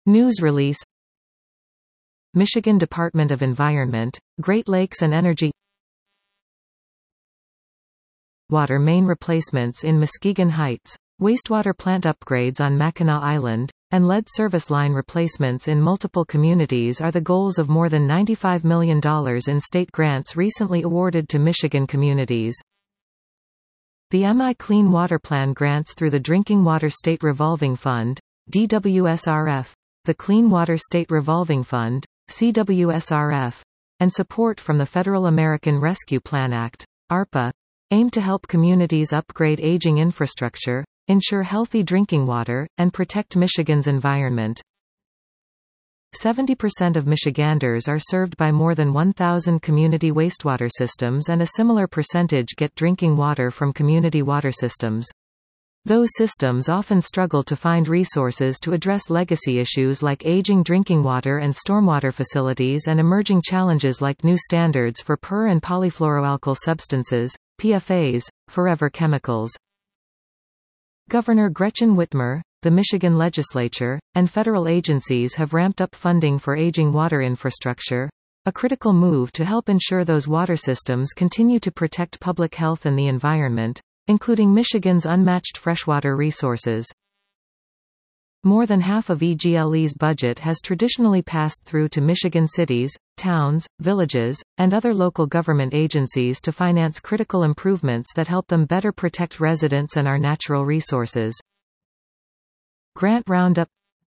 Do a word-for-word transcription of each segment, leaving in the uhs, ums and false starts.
News release. Michigan Department of Environment, Great Lakes and Energy. Water main replacements in Muskegon Heights, wastewater plant upgrades on Mackinac Island, and lead service line replacements in multiple communities are the goals of more than ninety-five million dollars in state grants recently awarded to Michigan communities. The M I Clean Water Plan grants through the Drinking Water State Revolving Fund, D W S R F, the Clean Water State Revolving Fund, C W S R F, and support from the Federal American Rescue Plan Act, ARPA, aim to help communities upgrade aging infrastructure, ensure healthy drinking water, and protect Michigan's environment. seventy percent of Michiganders are served by more than one thousand community wastewater systems, and a similar percentage get drinking water from community water systems. Those systems often struggle to find resources to address legacy issues like aging drinking water and stormwater facilities and emerging challenges like new standards for per- and polyfluoroalkyl substances, P F As, forever chemicals. Governor Gretchen Whitmer, the Michigan legislature, and federal agencies have ramped up funding for aging water infrastructure, a critical move to help ensure those water systems continue to protect public health and the environment, including Michigan's unmatched freshwater resources. More than half of E G L E's budget has traditionally passed through to Michigan cities, towns, villages, and other local government agencies to finance critical improvements that help them better protect residents and our natural resources. Grant Roundup.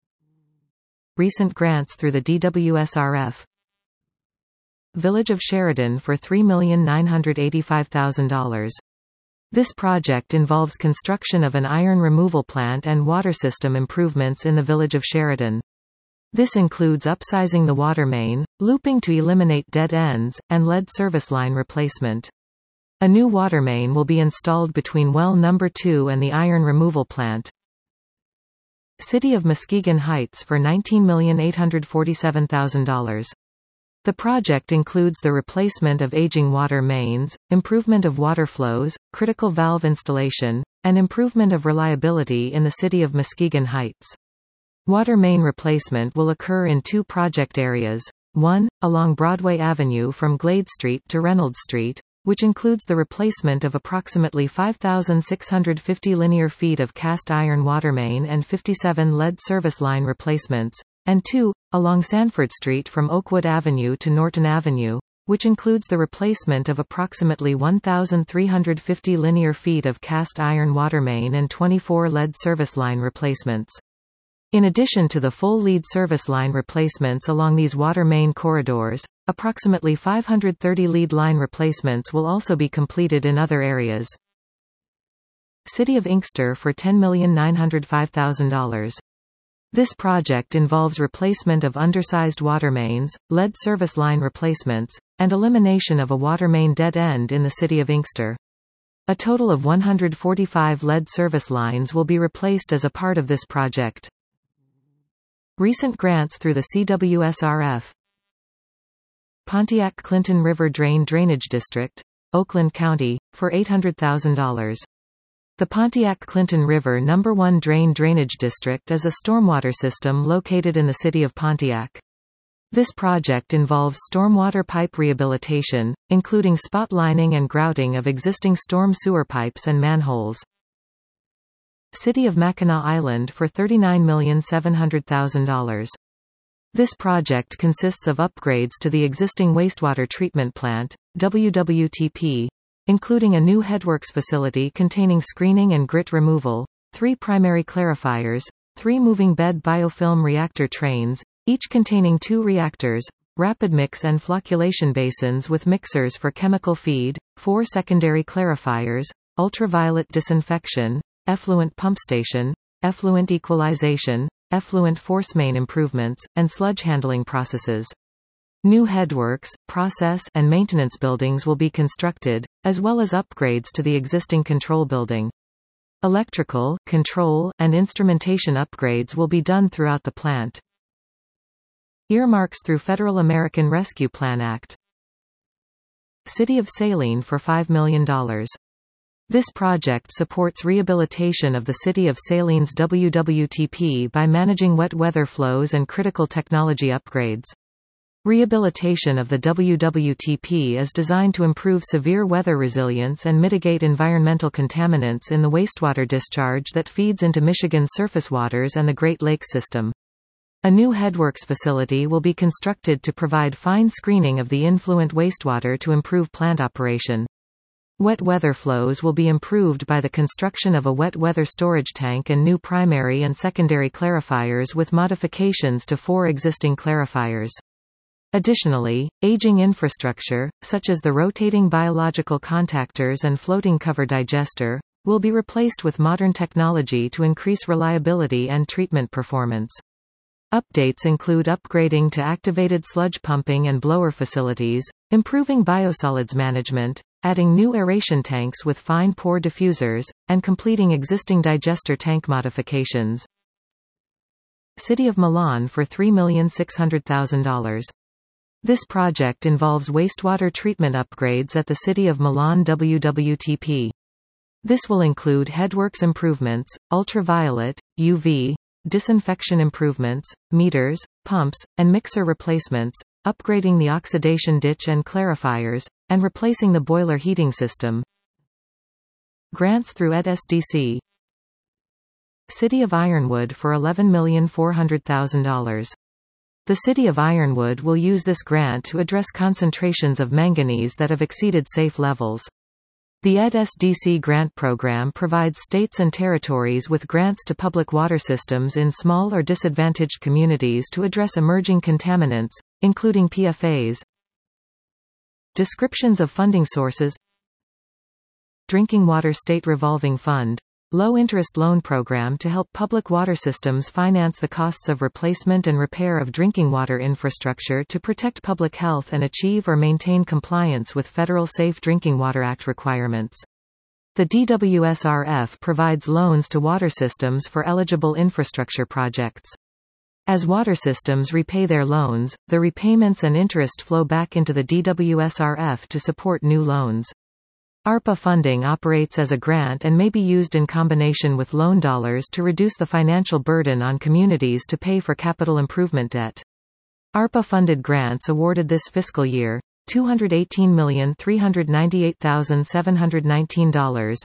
Recent grants through the D W S R F. Village of Sheridan for three million nine hundred eighty-five thousand dollars. This project involves construction of an iron removal plant and water system improvements in the village of Sheridan. This includes upsizing the water main, looping to eliminate dead ends, and lead service line replacement. A new water main will be installed between well number two and the iron removal plant. City of Muskegon Heights for nineteen million eight hundred forty-seven thousand dollars. The project includes the replacement of aging water mains, improvement of water flows, critical valve installation, and improvement of reliability in the city of Muskegon Heights. Water main replacement will occur in two project areas. One, along Broadway Avenue from Glade Street to Reynolds Street, which includes the replacement of approximately five thousand six hundred fifty linear feet of cast iron water main and fifty-seven lead service line replacements, and two, along Sanford Street from Oakwood Avenue to Norton Avenue, which includes the replacement of approximately one thousand three hundred fifty linear feet of cast iron water main and twenty-four lead service line replacements. In addition to the full lead service line replacements along these water main corridors, approximately five hundred thirty lead line replacements will also be completed in other areas. City of Inkster for ten million nine hundred five thousand dollars. This project involves replacement of undersized water mains, lead service line replacements, and elimination of a water main dead end in the city of Inkster. A total of one hundred forty-five lead service lines will be replaced as a part of this project. Recent grants through the C W S R F. Pontiac Clinton River Drain Drainage District, Oakland County, for eight hundred thousand dollars. The Pontiac-Clinton River Number one Drain Drainage District is a stormwater system located in the city of Pontiac. This project involves stormwater pipe rehabilitation, including spot lining and grouting of existing storm sewer pipes and manholes. City of Mackinac Island for thirty-nine million seven hundred thousand dollars. This project consists of upgrades to the existing wastewater treatment plant, W W T P, including a new headworks facility containing screening and grit removal, three primary clarifiers, three moving bed biofilm reactor trains, each containing two reactors, rapid mix and flocculation basins with mixers for chemical feed, four secondary clarifiers, ultraviolet disinfection, effluent pump station, effluent equalization, effluent force main improvements, and sludge handling processes. New headworks, process and maintenance buildings will be constructed, as well as upgrades to the existing control building. Electrical, control, and instrumentation upgrades will be done throughout the plant. Earmarks through Federal American Rescue Plan Act. City of Saline for five million dollars. This project supports rehabilitation of the city of Salines W W T P by managing wet weather flows and critical technology upgrades. Rehabilitation of the W W T P is designed to improve severe weather resilience and mitigate environmental contaminants in the wastewater discharge that feeds into Michigan's surface waters and the Great Lakes system. A new headworks facility will be constructed to provide fine screening of the influent wastewater to improve plant operation. Wet weather flows will be improved by the construction of a wet weather storage tank and new primary and secondary clarifiers with modifications to four existing clarifiers. Additionally, aging infrastructure, such as the rotating biological contactors and floating cover digester, will be replaced with modern technology to increase reliability and treatment performance. Updates include upgrading to activated sludge pumping and blower facilities, improving biosolids management, adding new aeration tanks with fine pore diffusers, and completing existing digester tank modifications. City of Milan for three million six hundred thousand dollars. This project involves wastewater treatment upgrades at the City of Milan W W T P. This will include headworks improvements, ultraviolet, U V, disinfection improvements, meters, pumps, and mixer replacements, upgrading the oxidation ditch and clarifiers, and replacing the boiler heating system. Grants through E D S D C. City of Ironwood for eleven million four hundred thousand dollars. The City of Ironwood will use this grant to address concentrations of manganese that have exceeded safe levels. The E D S D C grant program provides states and territories with grants to public water systems in small or disadvantaged communities to address emerging contaminants, including P F As. Descriptions of funding sources. Drinking Water State Revolving Fund. Low-interest loan program to help public water systems finance the costs of replacement and repair of drinking water infrastructure to protect public health and achieve or maintain compliance with Federal Safe Drinking Water Act requirements. The D W S R F provides loans to water systems for eligible infrastructure projects. As water systems repay their loans, the repayments and interest flow back into the D W S R F to support new loans. ARPA funding operates as a grant and may be used in combination with loan dollars to reduce the financial burden on communities to pay for capital improvement debt. ARPA-funded grants awarded this fiscal year, two hundred eighteen million three hundred ninety-eight thousand seven hundred nineteen dollars.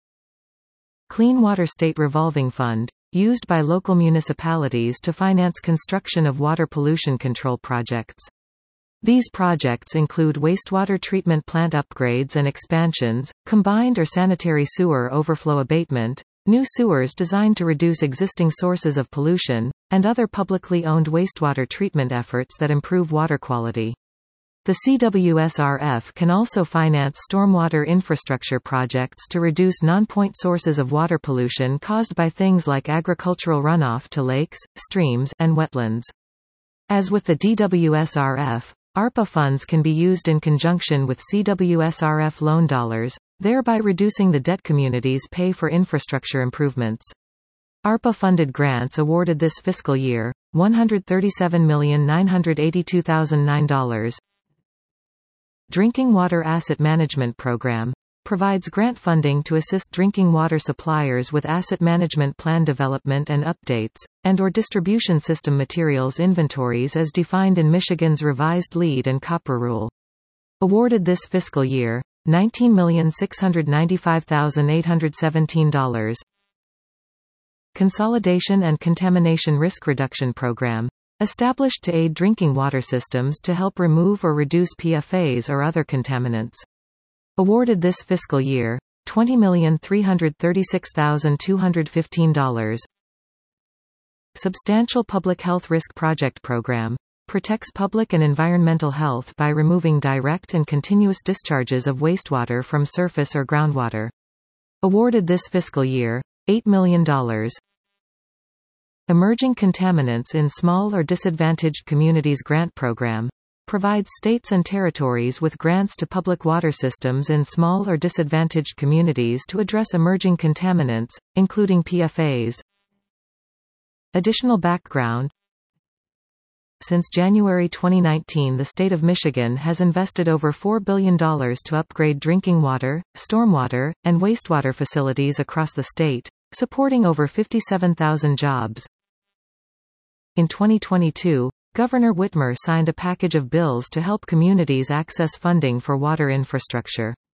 Clean Water State Revolving Fund, used by local municipalities to finance construction of water pollution control projects. These projects include wastewater treatment plant upgrades and expansions, combined or sanitary sewer overflow abatement, new sewers designed to reduce existing sources of pollution, and other publicly owned wastewater treatment efforts that improve water quality. The C W S R F can also finance stormwater infrastructure projects to reduce non-point sources of water pollution caused by things like agricultural runoff to lakes, streams, and wetlands. As with the D W S R F, ARPA funds can be used in conjunction with C W S R F loan dollars, thereby reducing the debt communities pay for infrastructure improvements. ARPA-funded grants awarded this fiscal year, one hundred thirty-seven million nine hundred eighty-two thousand nine dollars. Drinking Water Asset Management Program provides grant funding to assist drinking water suppliers with asset management plan development and updates, and or distribution system materials inventories as defined in Michigan's revised lead and copper rule. Awarded this fiscal year, nineteen million six hundred ninety-five thousand eight hundred seventeen dollars. Consolidation and Contamination Risk Reduction Program, established to aid drinking water systems to help remove or reduce P F As or other contaminants. Awarded this fiscal year, twenty million three hundred thirty-six thousand two hundred fifteen dollars. Substantial Public Health Risk Project Program protects public and environmental health by removing direct and continuous discharges of wastewater from surface or groundwater. Awarded this fiscal year, eight million dollars. Emerging Contaminants in Small or Disadvantaged Communities Grant Program provides states and territories with grants to public water systems in small or disadvantaged communities to address emerging contaminants, including P F As. Additional background. Since January twenty nineteen, the state of Michigan has invested over four billion dollars to upgrade drinking water, stormwater, and wastewater facilities across the state, supporting over fifty-seven thousand jobs. In twenty twenty-two, Governor Whitmer signed a package of bills to help communities access funding for water infrastructure.